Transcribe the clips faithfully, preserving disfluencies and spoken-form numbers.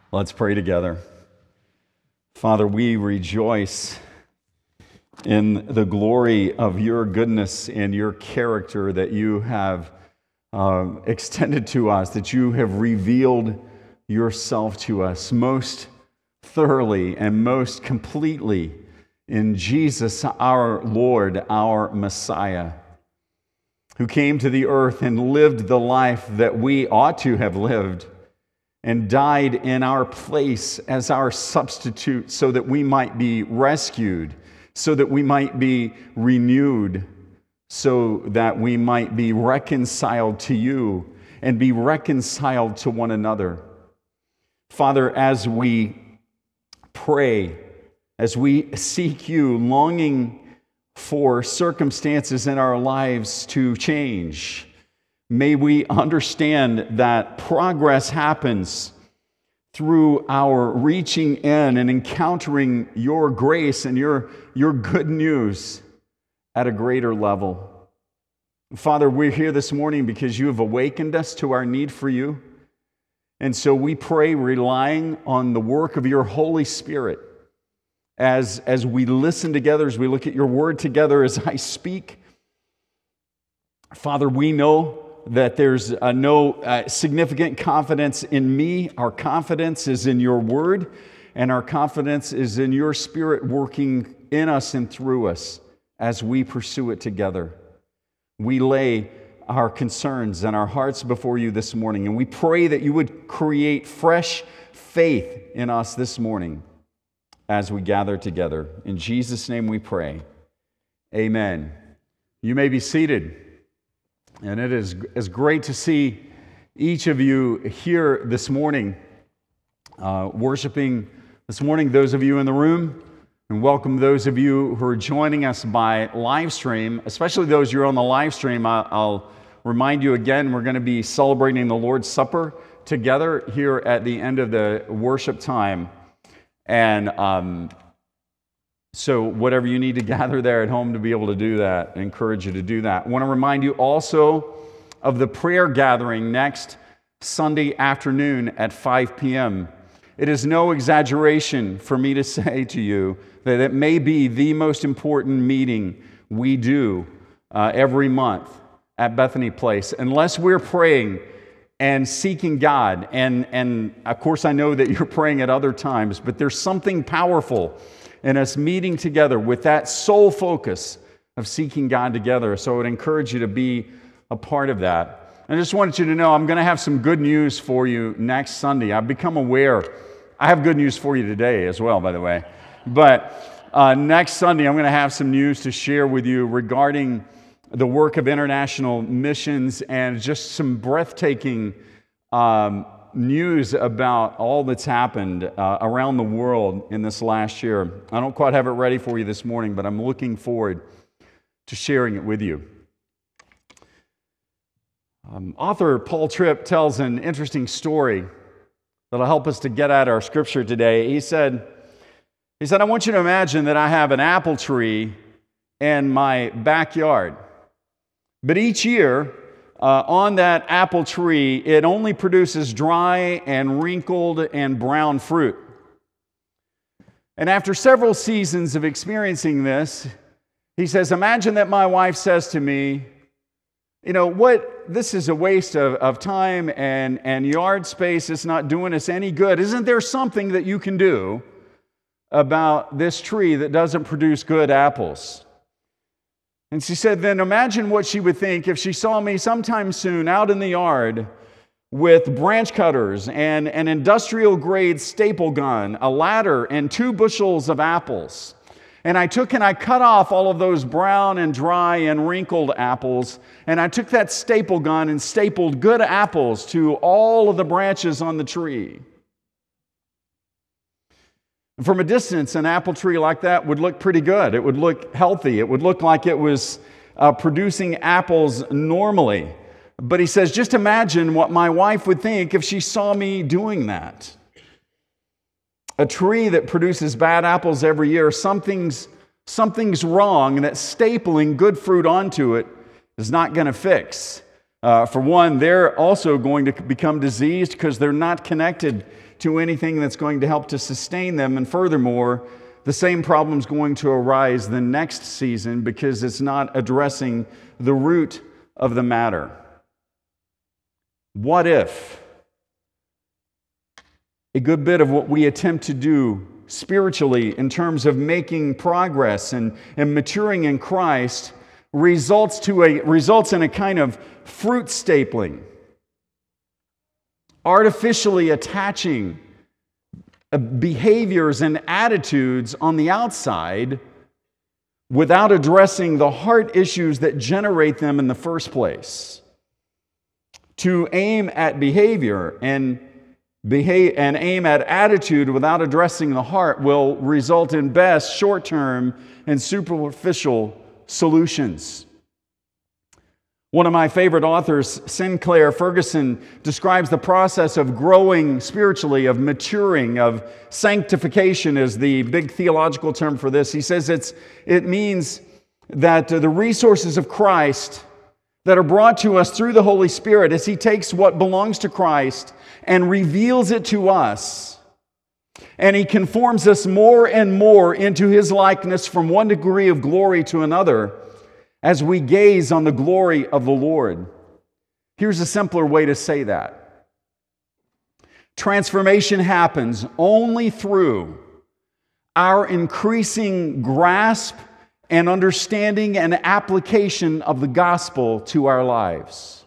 Let's pray together. Father, we rejoice in the glory of your goodness and your character that you have uh, extended to us, that you have revealed yourself to us most thoroughly and most completely in Jesus, our Lord, our Messiah, who came to the earth and lived the life that we ought to have lived and died in our place as our substitute so that we might be rescued, so that we might be renewed, so that we might be reconciled to you and be reconciled to one another. Father, as we pray, as we seek you, longing for circumstances in our lives to change, may we understand that progress happens through our reaching in and encountering your grace and your, your good news at a greater level. Father, we're here this morning because you have awakened us to our need for you. And so we pray relying on the work of your Holy Spirit as, as we listen together, as we look at your word together, as I speak. Father, we know that there's uh, no uh, significant confidence in me. Our confidence is in your word, and our confidence is in your Spirit working in us and through us as we pursue it together. We lay our concerns and our hearts before you this morning, and we pray that you would create fresh faith in us this morning as we gather together. In Jesus' name we pray. Amen. You may be seated. And it is it's great to see each of you here this morning, uh, worshiping this morning, those of you in the room, and welcome those of you who are joining us by live stream, especially those who are on the live stream. I, I'll remind you again, we're going to be celebrating the Lord's Supper together here at the end of the worship time. And um, so whatever you need to gather there at home to be able to do that, I encourage you to do that. I want to remind you also of the prayer gathering next Sunday afternoon at five p.m. It is no exaggeration for me to say to you that it may be the most important meeting we do uh, every month at Bethany Place, unless we're praying and seeking God. And, and of course, I know that you're praying at other times, but there's something powerful in us meeting together with that sole focus of seeking God together. So I would encourage you to be a part of that. I just wanted you to know I'm going to have some good news for you next Sunday. I've become aware. I have good news for you today as well, by the way. But uh, next Sunday, I'm going to have some news to share with you regarding the work of international missions and just some breathtaking um, news about all that's happened uh, around the world in this last year. I don't quite have it ready for you this morning, but I'm looking forward to sharing it with you. Um, author Paul Tripp tells an interesting story that'll help us to get at our scripture today. He said, he said, I want you to imagine that I have an apple tree in my backyard. But each year, Uh, on that apple tree, it only produces dry and wrinkled and brown fruit. And after several seasons of experiencing this, he says, imagine that my wife says to me, you know, what, this is a waste of, of time and, and yard space. It's not doing us any good. Isn't there something that you can do about this tree that doesn't produce good apples? And she said, then imagine what she would think if she saw me sometime soon out in the yard with branch cutters and an industrial-grade staple gun, a ladder, and two bushels of apples. And I took and I cut off all of those brown and dry and wrinkled apples, and I took that staple gun and stapled good apples to all of the branches on the tree. From a distance, an apple tree like that would look pretty good. It would look healthy. It would look like it was uh, producing apples normally. But he says, just imagine what my wife would think if she saw me doing that. A tree that produces bad apples every year, something's, something's wrong, and that stapling good fruit onto it is not going to fix. Uh, for one, they're also going to become diseased because they're not connected to anything that's going to help to sustain them. And furthermore, the same problem is going to arise the next season because it's not addressing the root of the matter. What if a good bit of what we attempt to do spiritually in terms of making progress and, and maturing in Christ results to a results in a kind of fruit stapling, artificially attaching behaviors and attitudes on the outside without addressing the heart issues that generate them in the first place. To aim at behavior and behave and aim at attitude without addressing the heart will result in best short-term and superficial solutions. One of my favorite authors, Sinclair Ferguson, describes the process of growing spiritually, of maturing, of sanctification is the big theological term for this. He says it's it means that the resources of Christ that are brought to us through the Holy Spirit, as He takes what belongs to Christ and reveals it to us, and He conforms us more and more into His likeness from one degree of glory to another, as we gaze on the glory of the Lord. Here's a simpler way to say that. Transformation happens only through our increasing grasp and understanding and application of the gospel to our lives.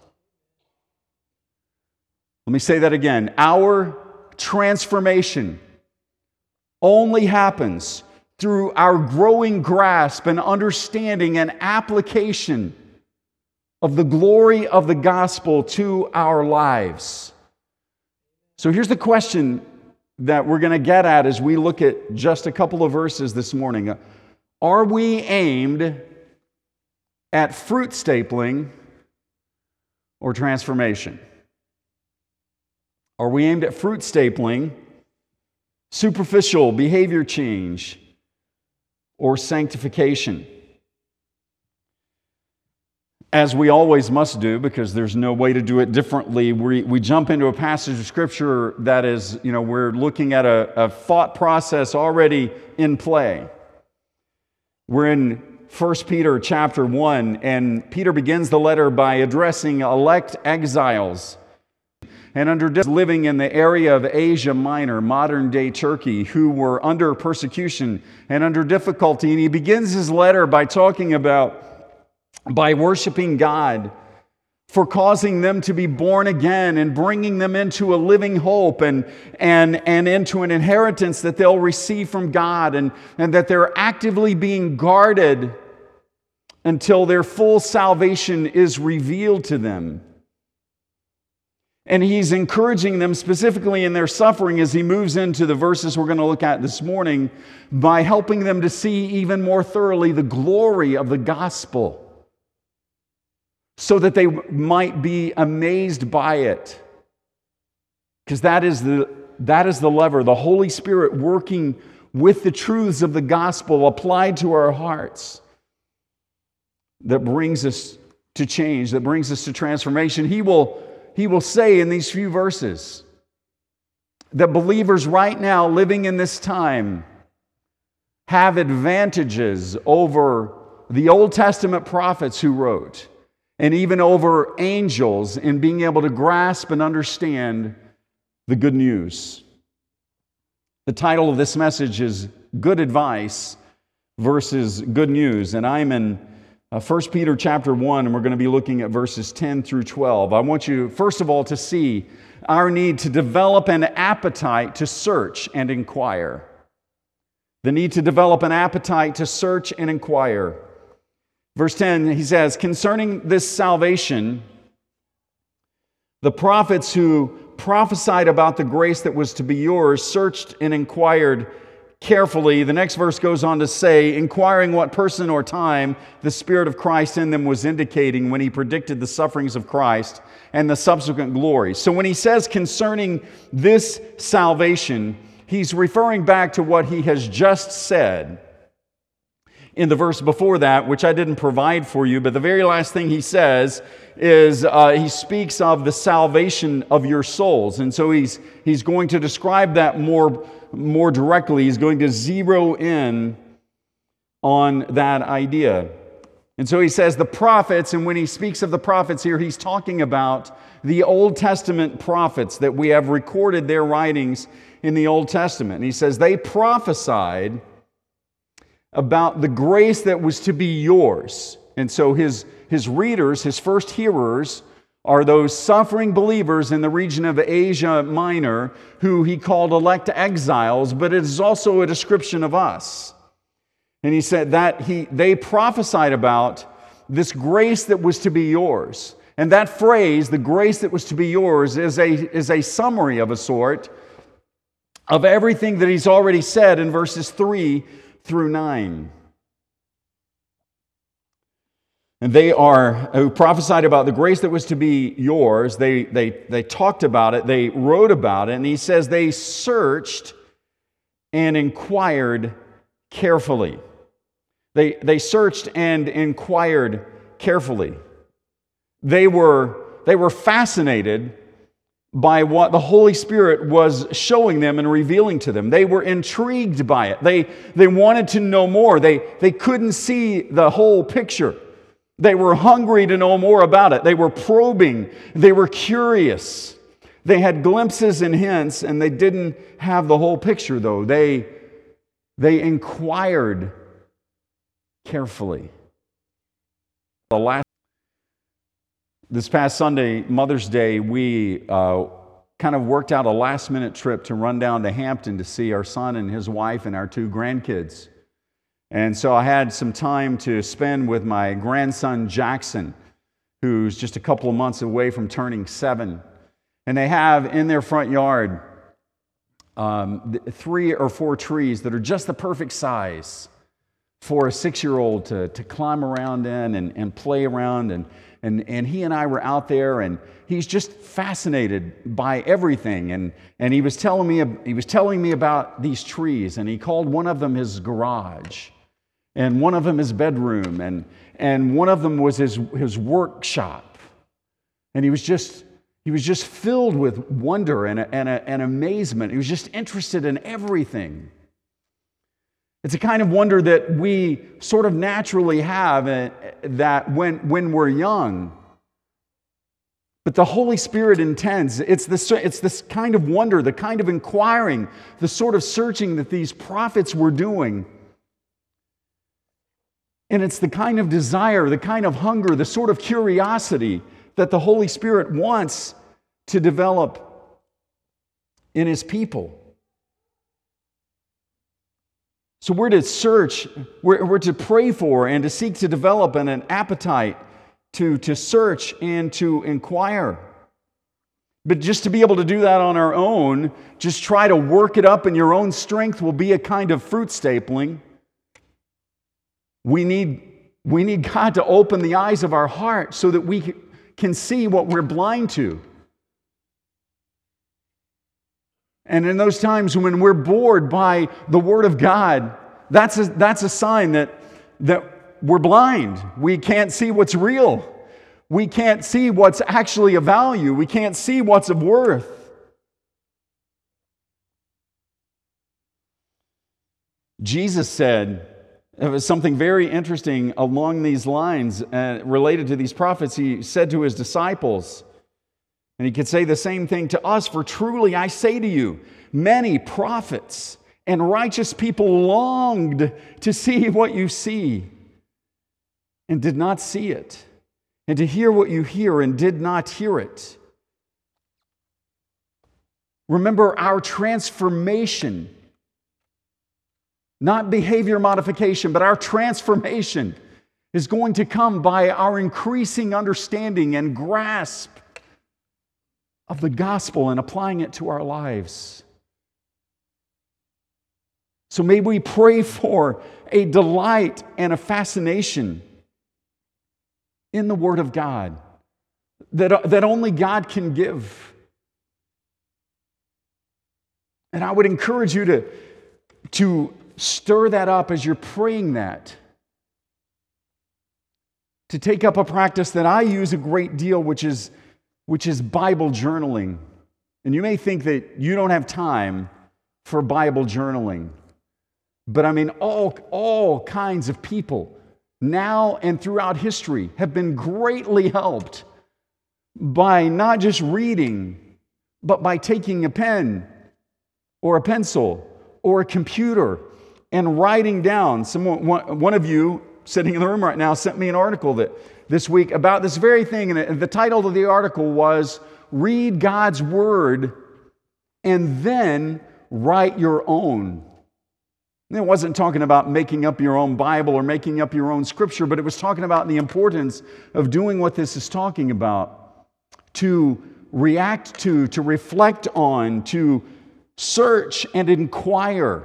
Let me say that again. Our transformation only happens through our growing grasp and understanding and application of the glory of the gospel to our lives. So here's the question that we're going to get at as we look at just a couple of verses this morning. Are we aimed at fruit stapling or transformation? Are we aimed at fruit stapling, superficial behavior change, or sanctification? As we always must do, because there's no way to do it differently, we, we jump into a passage of Scripture that is, you know, we're looking at a, a thought process already in play. We're in First Peter chapter one, and Peter begins the letter by addressing elect exiles and under living in the area of Asia Minor, modern-day Turkey, who were under persecution and under difficulty. And he begins his letter by talking about, by worshiping God for causing them to be born again and bringing them into a living hope and, and, and into an inheritance that they'll receive from God, and, and that they're actively being guarded until their full salvation is revealed to them. And he's encouraging them specifically in their suffering as he moves into the verses we're going to look at this morning by helping them to see even more thoroughly the glory of the gospel so that they might be amazed by it. Because that is the, that is the lever, the Holy Spirit working with the truths of the gospel applied to our hearts that brings us to change, that brings us to transformation. He will He will say in these few verses that believers right now living in this time have advantages over the Old Testament prophets who wrote, and even over angels in being able to grasp and understand the good news. The title of this message is Good Advice versus Good News, and I'm in Uh, First Peter chapter one, and we're going to be looking at verses ten through twelve. I want you, first of all, to see our need to develop an appetite to search and inquire. The need to develop an appetite to search and inquire. Verse ten, he says, concerning this salvation, the prophets who prophesied about the grace that was to be yours searched and inquired carefully. The next verse goes on to say, inquiring what person or time the Spirit of Christ in them was indicating when he predicted the sufferings of Christ and the subsequent glory. So when he says concerning this salvation, he's referring back to what he has just said. in the verse before that, which I didn't provide for you, but the very last thing he says is uh, he speaks of the salvation of your souls. And so he's, he's going to describe that more, more directly. He's going to zero in on that idea. And so he says the prophets, and when he speaks of the prophets here, he's talking about the Old Testament prophets that we have recorded their writings in the Old Testament. And he says they prophesied about the grace that was to be yours. And so his, his readers, his first hearers, are those suffering believers in the region of Asia Minor who he called elect exiles, but it is also a description of us. And he said that he they prophesied about this grace that was to be yours. And that phrase, the grace that was to be yours, is a, is a summary of a sort of everything that he's already said in verses three through nine. And they are, who prophesied about the grace that was to be yours, they, they, they talked about it, they wrote about it, and he says they searched and inquired carefully. They, they searched and inquired carefully. They were, they were fascinated by what the Holy Spirit was showing them and revealing to them. They were intrigued by it. They, they wanted to know more. They, they couldn't see the whole picture. They were hungry to know more about it. They were probing. They were curious. They had glimpses and hints, and they didn't have the whole picture, though. They, they inquired carefully. The last, this past Sunday, Mother's Day, we uh, kind of worked out a last-minute trip to run down to Hampton to see our son and his wife and our two grandkids. And so I had some time to spend with my grandson, Jackson, who's just a couple of months away from turning seven. And they have in their front yard um, three or four trees that are just the perfect size for a six-year-old to, to climb around in and, and play around. And, and, and he and I were out there, and he's just fascinated by everything. And, and he was telling me he was telling me about these trees, and he called one of them his garage, and one of them his bedroom, and, and one of them was his, his workshop. And he was just he was just filled with wonder and, and, and amazement. He was just interested in everything. It's a kind of wonder that we sort of naturally have, uh, that when, when we're young. But the Holy Spirit intends, it's this, it's this kind of wonder, the kind of inquiring, the sort of searching that these prophets were doing. And it's the kind of desire, the kind of hunger, the sort of curiosity that the Holy Spirit wants to develop in His people. So we're to search, we're, we're to pray for and to seek to develop an, an appetite to, to search and to inquire. But just to be able to do that on our own, just try to work it up in your own strength will be a kind of fruit stapling. We need, we need God to open the eyes of our heart so that we can see what we're blind to. And in those times when we're bored by the Word of God, that's a, that's a sign that, that we're blind. We can't see what's real. We can't see what's actually of value. We can't see what's of worth. Jesus said, it was something very interesting along these lines uh, related to these prophets. He said to His disciples, and He could say the same thing to us, for truly I say to you, many prophets and righteous people longed to see what you see and did not see it, and to hear what you hear and did not hear it. Remember our transformation, not behavior modification, but our transformation is going to come by our increasing understanding and grasp of the gospel and applying it to our lives. So may we pray for a delight and a fascination in the Word of God that, that only God can give. And I would encourage you to, to stir that up as you're praying that. to take up a practice that I use a great deal, which is, which is Bible journaling. And you may think that you don't have time for Bible journaling. But I mean, all, all kinds of people now and throughout history have been greatly helped by not just reading, but by taking a pen or a pencil or a computer and writing down. Someone, one, one of you sitting in the room right now sent me an article that this week about this very thing, and the title of the article was "Read God's Word and then write your own." And it wasn't talking about making up your own Bible or making up your own scripture, but it was talking about the importance of doing what this is talking about, to react to, to reflect on, to search and inquire.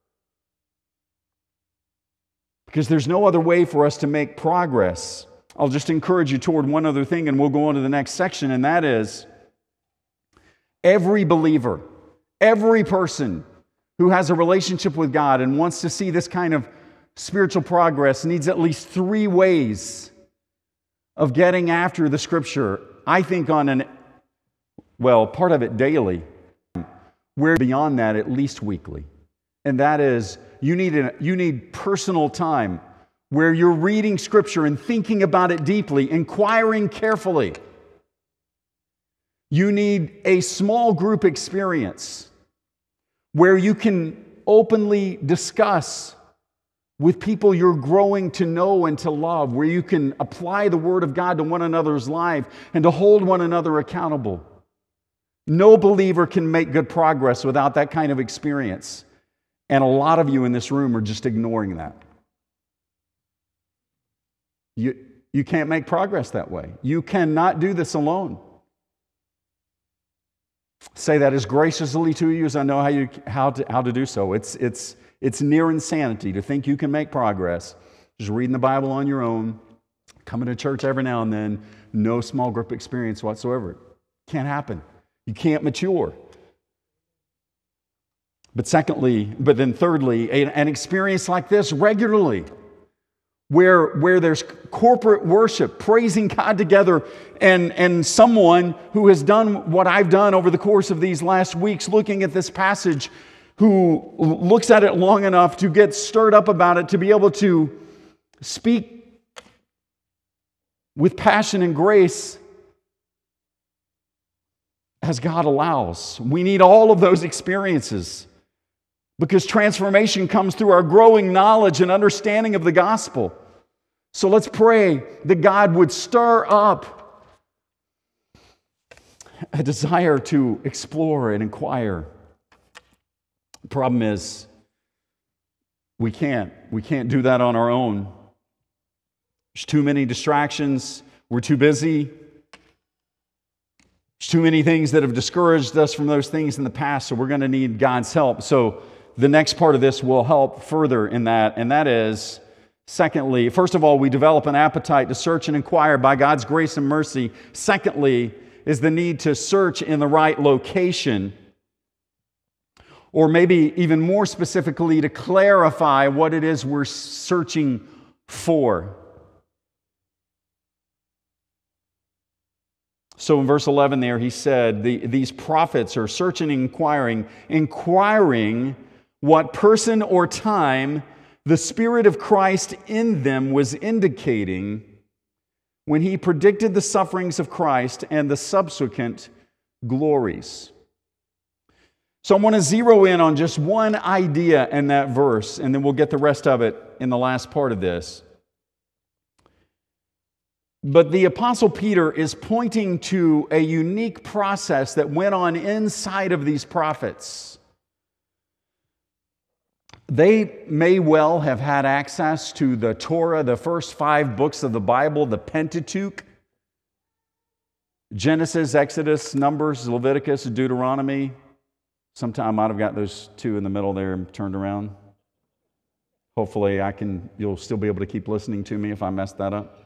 Because there's no other way for us to make progress. I'll just encourage you toward one other thing, and we'll go on to the next section, and that is every believer, every person who has a relationship with God and wants to see this kind of spiritual progress needs at least three ways of getting after the Scripture. I think on an, well, part of it daily, where beyond that, at least weekly. And that is, you need, a, you need personal time where you're reading Scripture and thinking about it deeply, inquiring carefully. You need a small group experience where you can openly discuss with people you're growing to know and to love, where you can apply the Word of God to one another's life and to hold one another accountable. No believer can make good progress without that kind of experience. And a lot of you in this room are just ignoring that. You, you can't make progress that way. You cannot do this alone. Say that as graciously to you as I know how, you, how, to, how to do so. It's, it's, it's near insanity to think you can make progress just reading the Bible on your own, coming to church every now and then, no small group experience whatsoever. Can't happen. You can't mature. But secondly, but then thirdly, an experience like this regularly, where, where there's corporate worship, praising God together, and, and someone who has done what I've done over the course of these last weeks, looking at this passage, who looks at it long enough to get stirred up about it, to be able to speak with passion and grace as God allows. We need all of those experiences, because transformation comes through our growing knowledge and understanding of the gospel. So let's pray that God would stir up a desire to explore and inquire. The problem is, we can't. We can't do that on our own. There's too many distractions. We're too busy. There's too many things that have discouraged us from those things in the past, so we're going to need God's help. So the next part of this will help further in that, and that is, secondly, first of all, we develop an appetite to search and inquire by God's grace and mercy. Secondly, is the need to search in the right location, or maybe even more specifically, to clarify what it is we're searching for. So in verse eleven there, he said, the, these prophets are searching and inquiring, inquiring what person or time the Spirit of Christ in them was indicating when he predicted the sufferings of Christ and the subsequent glories. So I want to zero in on just one idea in that verse, and then we'll get the rest of it in the last part of this. But the Apostle Peter is pointing to a unique process that went on inside of these prophets. They may well have had access to the Torah, the first five books of the Bible, the Pentateuch, Genesis, Exodus, Numbers, Leviticus, Deuteronomy. Sometime I might have got those two in the middle there and turned around. Hopefully I can, you'll still be able to keep listening to me if I mess that up.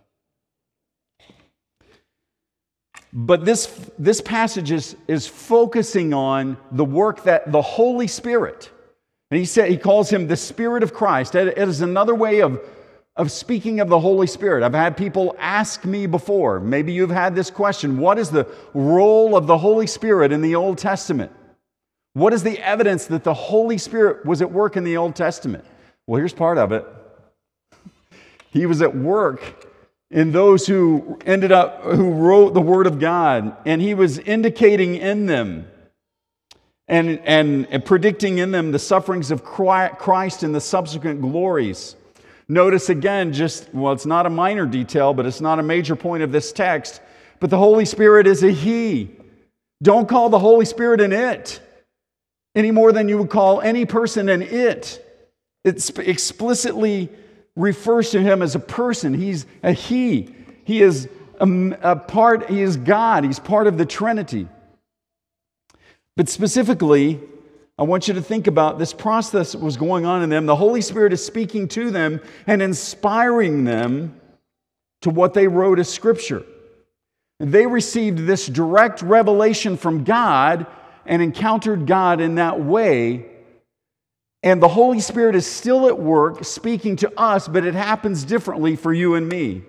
But this, this passage is, is focusing on the work that the Holy Spirit, and he said he calls him the Spirit of Christ. It is another way of, of speaking of the Holy Spirit. I've had people ask me before, maybe you've had this question, what is the role of the Holy Spirit in the Old Testament? What is the evidence that the Holy Spirit was at work in the Old Testament? Well, here's part of it. He was at work in those who ended up, who wrote the Word of God, and He was indicating in them and, and, and predicting in them the sufferings of Christ and the subsequent glories. Notice again, just, well, it's not a minor detail, but it's not a major point of this text, but the Holy Spirit is a He. Don't call the Holy Spirit an it any more than you would call any person an it. It explicitly refers to Him as a person. He's a He. He is a, a part, He is God. He's part of the Trinity. But specifically, I want you to think about this process that was going on in them. The Holy Spirit is speaking to them and inspiring them to what they wrote as Scripture. They received this direct revelation from God and encountered God in that way. And the Holy Spirit is still at work speaking to us, but it happens differently for you and me.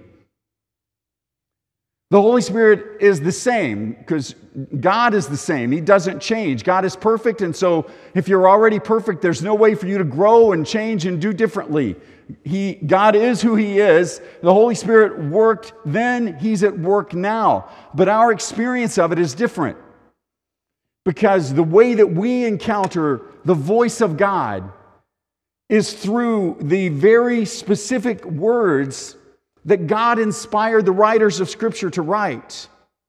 The Holy Spirit is the same because God is the same. He doesn't change. God is perfect, and so if you're already perfect, there's no way for you to grow and change and do differently. He, God is who He is. The Holy Spirit worked then, He's at work now. But our experience of it is different because the way that we encounter the voice of God is through the very specific words that God inspired the writers of Scripture to write.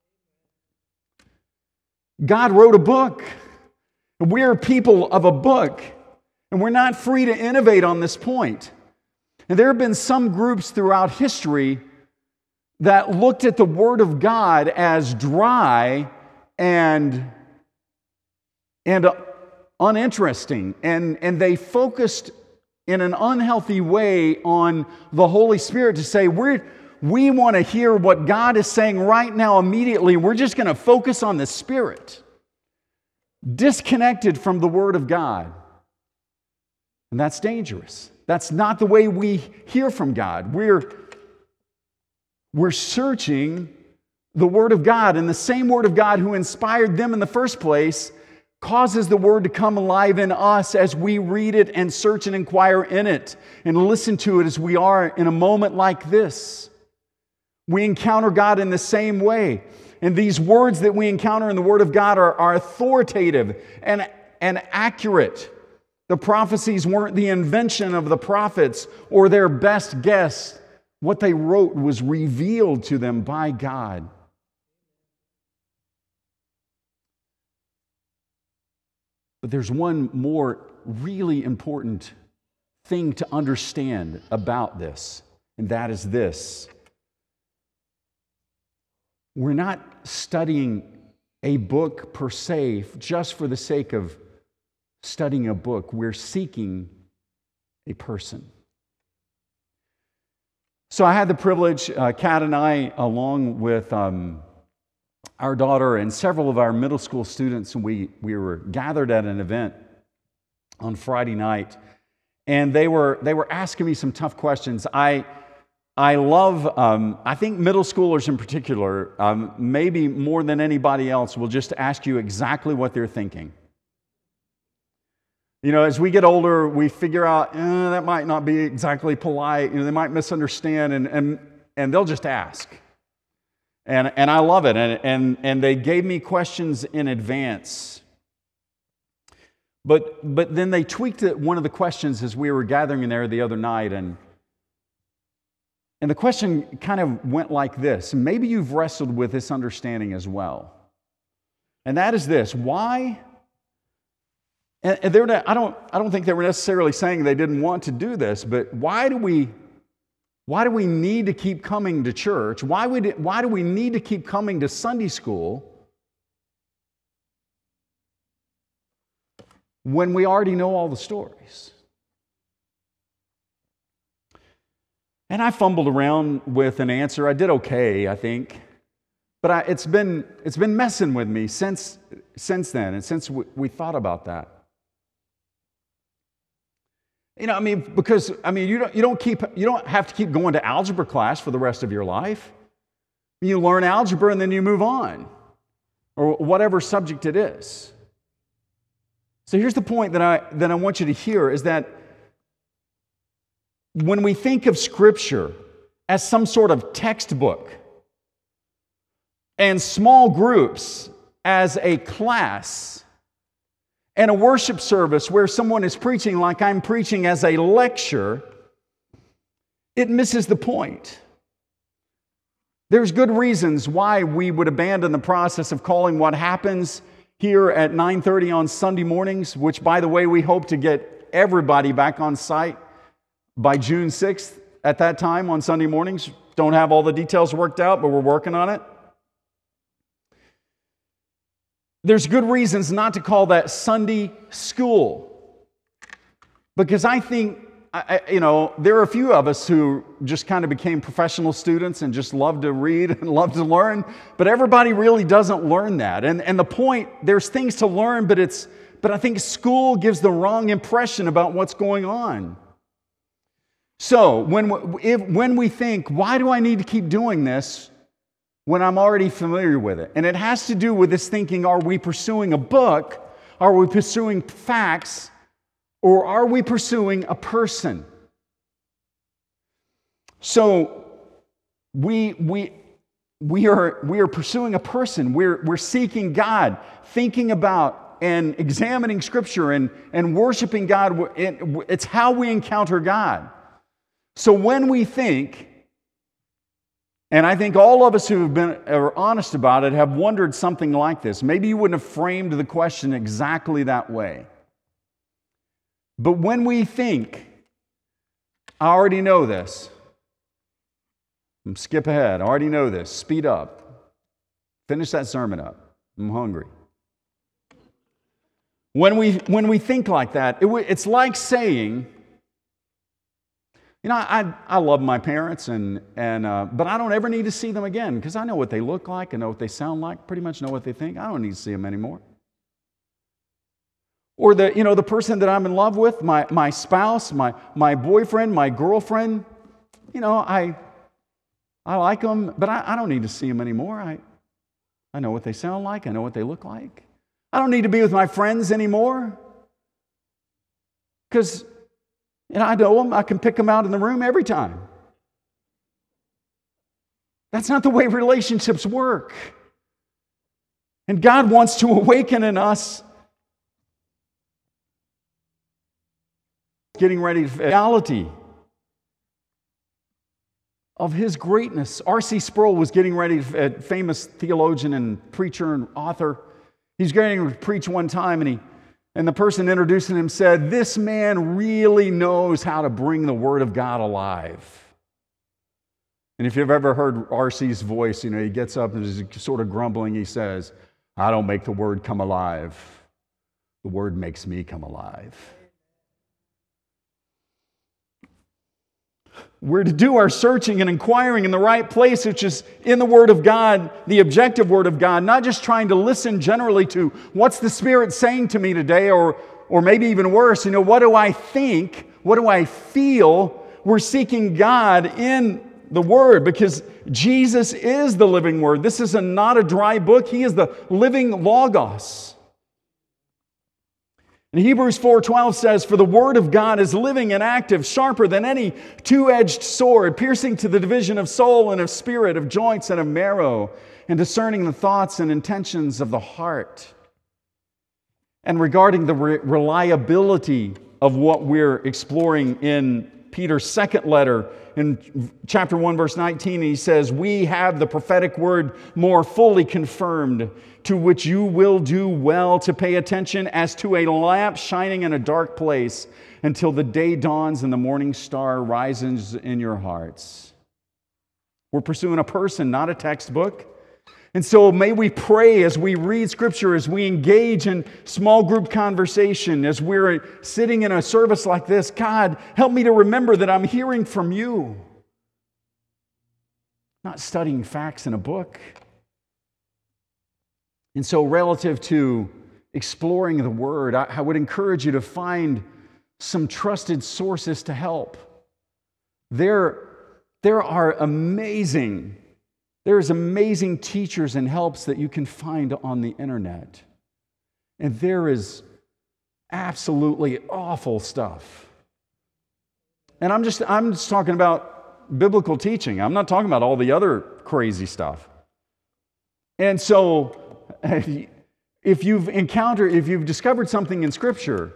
God wrote a book. We're people of a book, and we're not free to innovate on this point. And there have been some groups throughout history that looked at the Word of God as dry and, and uninteresting, and, and they focused in an unhealthy way on the Holy Spirit to say, we're, we want to hear what God is saying right now immediately. We're just going to focus on the Spirit. Disconnected from the Word of God. And that's dangerous. That's not the way we hear from God. We're, we're searching the Word of God, and the same Word of God who inspired them in the first place causes the Word to come alive in us as we read it and search and inquire in it and listen to it as we are in a moment like this. We encounter God in the same way. And these words that we encounter in the Word of God are, are authoritative and, and accurate. The prophecies weren't the invention of the prophets or their best guess. What they wrote was revealed to them by God. But there's one more really important thing to understand about this, and that is this. We're not studying a book per se just for the sake of studying a book. We're seeking a person. So I had the privilege, uh, Kat and I, along with um, our daughter and several of our middle school students, we, we were gathered at an event on Friday night, and they were they were asking me some tough questions. I I love, um, I think middle schoolers in particular, um, maybe more than anybody else, will just ask you exactly what they're thinking. You know, as we get older, we figure out, eh, that might not be exactly polite. You know, they might misunderstand, and and and they'll just ask. And, and I love it. And, and, and they gave me questions in advance. But, but then they tweaked it, one of the questions as we were gathering in there the other night. And, and the question kind of went like this. Maybe you've wrestled with this understanding as well. And that is this. Why? And they're not, I, don't, I don't think they were necessarily saying they didn't want to do this, but why do we... Why do we need to keep coming to church? Why, would, why do we need to keep coming to Sunday school when we already know all the stories? And I fumbled around with an answer. I did okay, I think. But I, it's been, it's been messing with me since, since then and since we, we thought about that. You know, I mean, because, I mean, you don't, you don't keep, you don't have to keep going to algebra class for the rest of your life. You learn algebra and then you move on, or whatever subject it is. So here's the point that I, that I want you to hear, is that when we think of Scripture as some sort of textbook and small groups as a class, and a worship service where someone is preaching like I'm preaching as a lecture, it misses the point. There's good reasons why we would abandon the process of calling what happens here at nine thirty on Sunday mornings, which, by the way, we hope to get everybody back on site by June sixth at that time on Sunday mornings. Don't have all the details worked out, but we're working on it. There's good reasons not to call that Sunday school, because I think, I, you know, there are a few of us who just kind of became professional students and just love to read and love to learn, but everybody really doesn't learn that. And, and the point, there's things to learn, but it's, but I think school gives the wrong impression about what's going on. So when, if, when we think, why do I need to keep doing this when I'm already familiar with it? And it has to do with this thinking, are we pursuing a book? Are we pursuing facts? Or are we pursuing a person? So we, we, we, are, we are pursuing a person. We're, we're seeking God, thinking about and examining Scripture and, and worshiping God. It's how we encounter God. So when we think, and I think all of us who have been are honest about it have wondered something like this. Maybe you wouldn't have framed the question exactly that way. But when we think, I already know this. Skip ahead. I already know this. Speed up. Finish that sermon up. I'm hungry. When we, when we think like that, it, it's like saying, you know, I, I love my parents, and, and uh, but I don't ever need to see them again because I know what they look like, I know what they sound like, pretty much know what they think. I don't need to see them anymore. Or the, you know, the person that I'm in love with, my, my spouse, my, my boyfriend, my girlfriend, you know, I, I like them, but I, I don't need to see them anymore. I, I know what they sound like. I know what they look like. I don't need to be with my friends anymore because, you know, I know them. I can pick them out in the room every time. That's not the way relationships work. And God wants to awaken in us, getting ready for reality of His greatness. R C Sproul was getting ready, a famous theologian and preacher and author. He's going to preach one time, and he and the person introducing him said, "This man really knows how to bring the Word of God alive." And if you've ever heard R C's voice, you know, he gets up and is sort of grumbling. He says, "I don't make the Word come alive. The Word makes me come alive." We're to do our searching and inquiring in the right place, which is in the Word of God, the objective Word of God, not just trying to listen generally to what's the Spirit saying to me today, or, or maybe even worse, you know, what do I think? What do I feel? We're seeking God in the Word because Jesus is the living Word. This is a, not a dry book. He is the living Logos. And Hebrews four twelve says, "For the Word of God is living and active, sharper than any two-edged sword, piercing to the division of soul and of spirit, of joints and of marrow, and discerning the thoughts and intentions of the heart." And regarding the re- reliability of what we're exploring in Peter's second letter, in chapter one, verse nineteen, he says, "We have the prophetic word more fully confirmed, to which you will do well to pay attention as to a lamp shining in a dark place until the day dawns and the morning star rises in your hearts." We're pursuing a person, not a textbook. And so may we pray as we read Scripture, as we engage in small group conversation, as we're sitting in a service like this, God, help me to remember that I'm hearing from you, not studying facts in a book. And so relative to exploring the Word, I, I would encourage you to find some trusted sources to help. There, there are amazing, there's amazing teachers and helps that you can find on the internet. And there is absolutely awful stuff. And I'm just, I'm just talking about biblical teaching. I'm not talking about all the other crazy stuff. And so, if you've encountered, if you've discovered something in Scripture,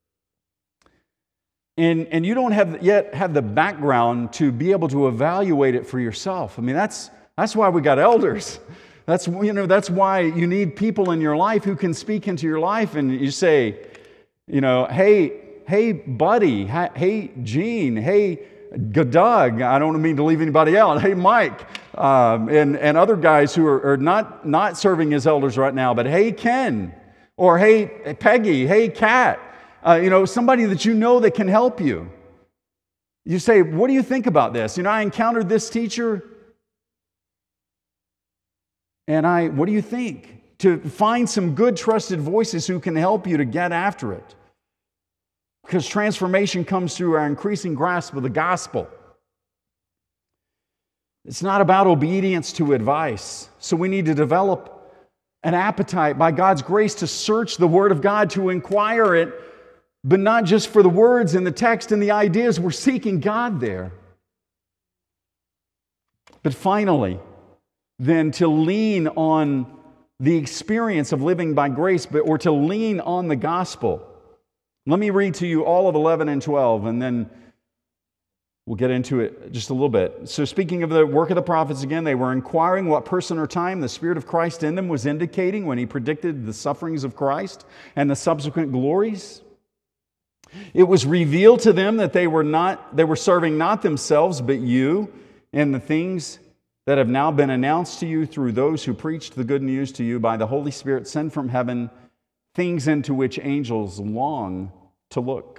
and, and you don't have yet have the background to be able to evaluate it for yourself, I mean, that's that's why we got elders. That's, you know, that's why you need people in your life who can speak into your life, and you say, you know, hey, hey, buddy, hey, Gene, hey, Doug, I don't mean to leave anybody out, hey, Mike, um, and, and other guys who are, are not, not serving as elders right now, but hey, Ken, or hey, Peggy, hey, Kat, uh, you know, somebody that you know that can help you. You say, what do you think about this? You know, I encountered this teacher, and I, what do you think? To find some good, trusted voices who can help you to get after it. Because transformation comes through our increasing grasp of the gospel. It's not about obedience to advice. So we need to develop an appetite by God's grace to search the Word of God, to inquire it, but not just for the words and the text and the ideas. We're seeking God there. But finally, then to lean on the experience of living by grace, but or to lean on the gospel. Let me read to you all of eleven and twelve, and then we'll get into it just a little bit. So speaking of the work of the prophets again, they were inquiring what person or time the Spirit of Christ in them was indicating when he predicted the sufferings of Christ and the subsequent glories. It was revealed to them that they were not, they were serving not themselves, but you and the things that have now been announced to you through those who preached the good news to you by the Holy Spirit sent from heaven, things into which angels long to look.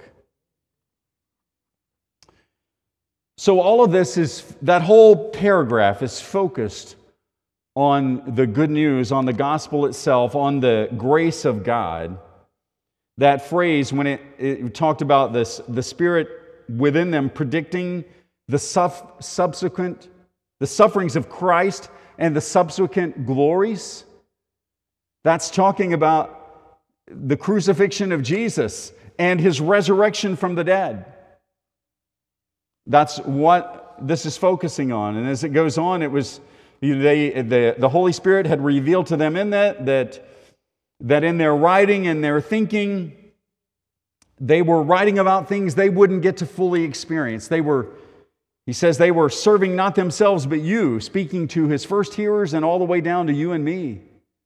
So all of this is, that whole paragraph is focused on the good news, on the gospel itself, on the grace of God. That phrase, when it, it talked about this, the Spirit within them predicting the suf- subsequent, the sufferings of Christ and the subsequent glories, that's talking about the crucifixion of Jesus and his resurrection from the dead. That's what this is focusing on. And as it goes on, it was they the, the Holy Spirit had revealed to them in that that that in their writing and their thinking, they were writing about things they wouldn't get to fully experience. They were, he says, they were serving not themselves but you, speaking to his first hearers and all the way down to you and me.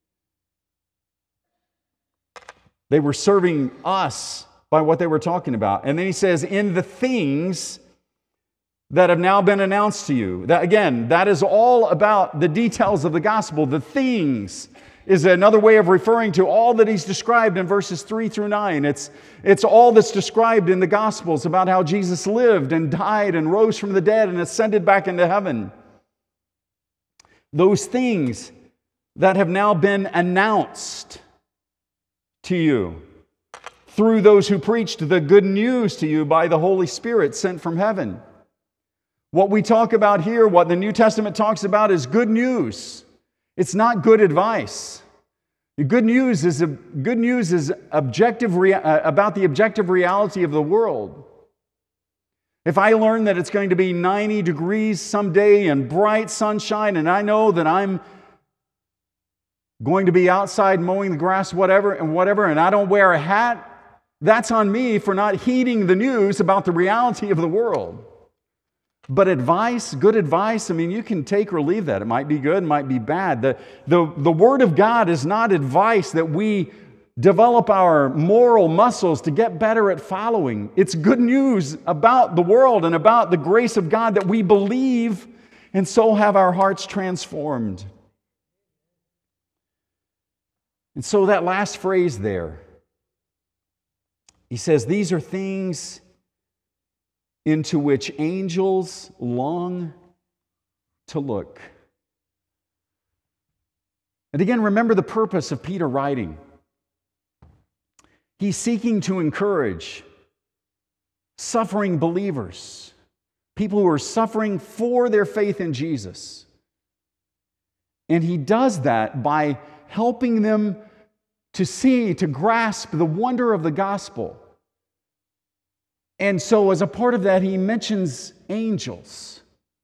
They were serving us by what they were talking about. And then he says, in the things that have now been announced to you. That, again, that is all about the details of the gospel. The things is another way of referring to all that he's described in verses three through nine. It's, it's all that's described in the Gospels about how Jesus lived and died and rose from the dead and ascended back into heaven. Those things that have now been announced to you through those who preached the good news to you by the Holy Spirit sent from heaven. What we talk about here, what the New Testament talks about, is good news. It's not good advice. The good news is a, good news is objective rea- uh, about the objective reality of the world. If I learn that it's going to be ninety degrees someday and bright sunshine, and I know that I'm going to be outside mowing the grass, whatever, and whatever, and I don't wear a hat, that's on me for not heeding the news about the reality of the world. But advice, good advice, I mean, you can take or leave that. It might be good, it might be bad. The, the, the Word of God is not advice that we develop our moral muscles to get better at following. It's good news about the world and about the grace of God that we believe and so have our hearts transformed. And so that last phrase there, he says, these are things into which angels long to look. And again, remember the purpose of Peter writing. He's seeking to encourage suffering believers, people who are suffering for their faith in Jesus. And he does that by helping them to see, to grasp the wonder of the gospel. And so as a part of that, he mentions angels.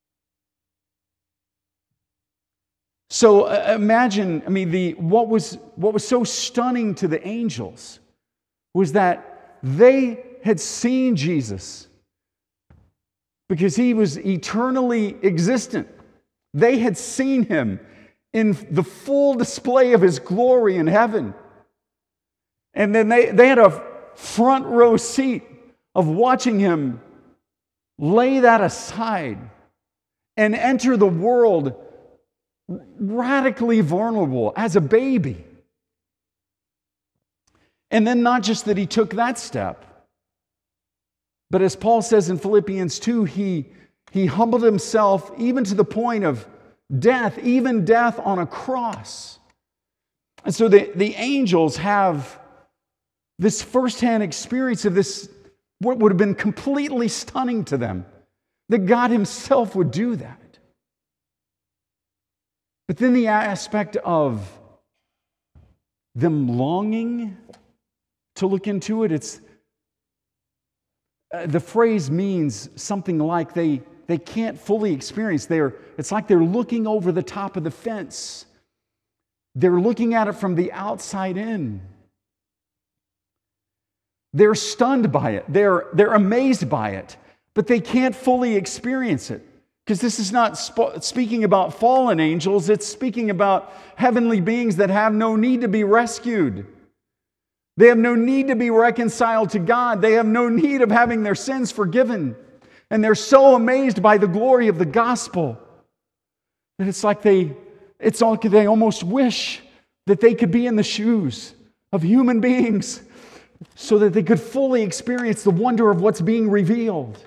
So uh, imagine, I mean, the what was what was so stunning to the angels was that they had seen Jesus because he was eternally existent. They had seen him in the full display of his glory in heaven. And then they, they had a front row seat of watching him lay that aside and enter the world radically vulnerable as a baby. And then not just that he took that step, but as Paul says in Philippians two, he, he humbled himself even to the point of death, even death on a cross. And so the, the angels have this firsthand experience of this, what would have been completely stunning to them, that God himself would do that. But then the aspect of them longing to look into it, it's uh, the phrase means something like they, they can't fully experience. They're, it's like they're looking over the top of the fence. They're looking at it from the outside in. They're stunned by it. They're, they're amazed by it, but they can't fully experience it. Because this is not sp- speaking about fallen angels, it's speaking about heavenly beings that have no need to be rescued. They have no need to be reconciled to God. They have no need of having their sins forgiven. And they're so amazed by the glory of the gospel that it's like they, it's like they almost wish that they could be in the shoes of human beings so that they could fully experience the wonder of what's being revealed.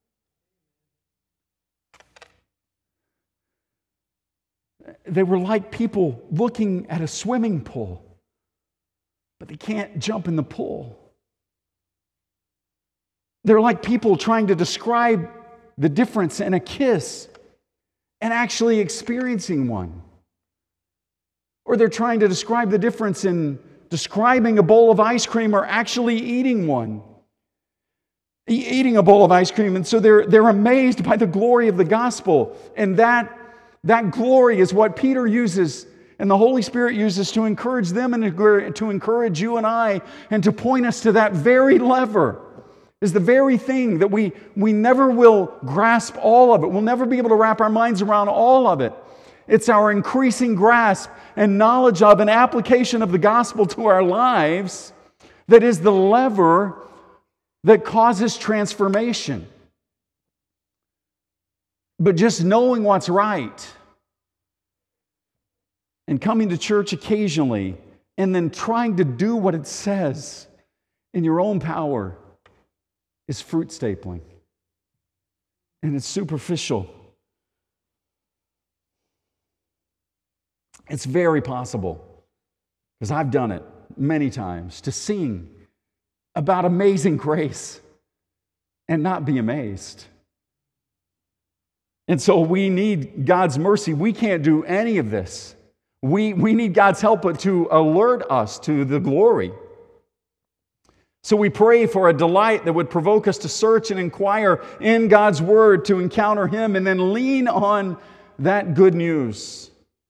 They were like people looking at a swimming pool, but they can't jump in the pool. They're like people trying to describe the difference in a kiss and actually experiencing one. Or they're trying to describe the difference in describing a bowl of ice cream or actually eating one. E- eating a bowl of ice cream. And so they're, they're amazed by the glory of the gospel. And that, that glory is what Peter uses and the Holy Spirit uses to encourage them and to encourage you and I and to point us to that very lever. Is the very thing that we, we never will grasp all of it. We'll never be able to wrap our minds around all of it. It's our increasing grasp and knowledge of and application of the gospel to our lives that is the lever that causes transformation. But just knowing what's right and coming to church occasionally and then trying to do what it says in your own power is fruit stapling. And it's superficial. It's very possible, because I've done it many times, to sing about amazing grace and not be amazed. And so we need God's mercy. We can't do any of this. We, we need God's help to alert us to the glory. So we pray for a delight that would provoke us to search and inquire in God's Word to encounter Him and then lean on that good news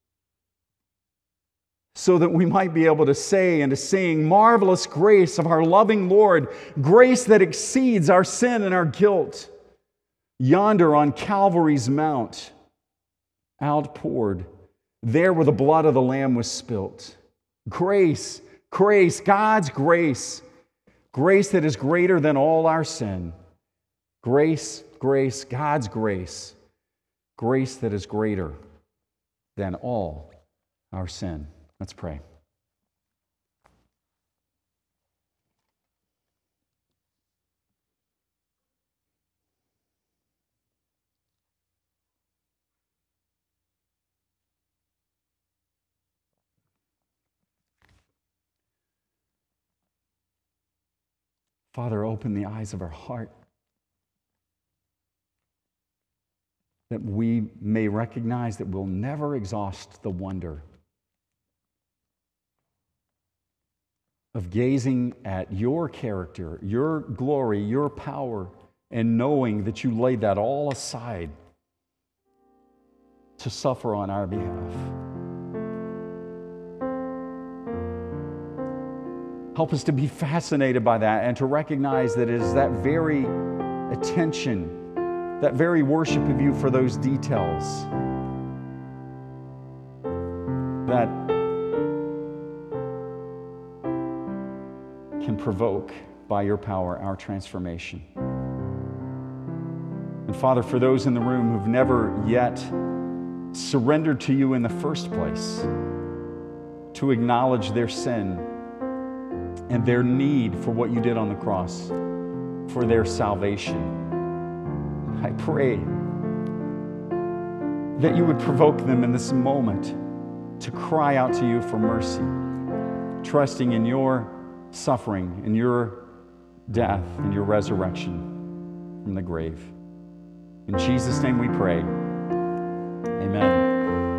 so that we might be able to say and to sing, marvelous grace of our loving Lord, grace that exceeds our sin and our guilt, yonder on Calvary's mount, outpoured, there where the blood of the Lamb was spilt. Grace, grace, God's grace, grace that is greater than all our sin. Grace, grace, God's grace, grace that is greater than all our sin. Let's pray. Father, open the eyes of our heart that we may recognize that we'll never exhaust the wonder of gazing at your character, your glory, your power, and knowing that you laid that all aside to suffer on our behalf. Help us to be fascinated by that and to recognize that it is that very attention, that very worship of you for those details that can provoke, by your power, our transformation. And Father, for those in the room who've never yet surrendered to you in the first place, to acknowledge their sin and their need for what you did on the cross, for their salvation, I pray that you would provoke them in this moment to cry out to you for mercy, trusting in your suffering, in your death, and your resurrection from the grave. In Jesus' name we pray.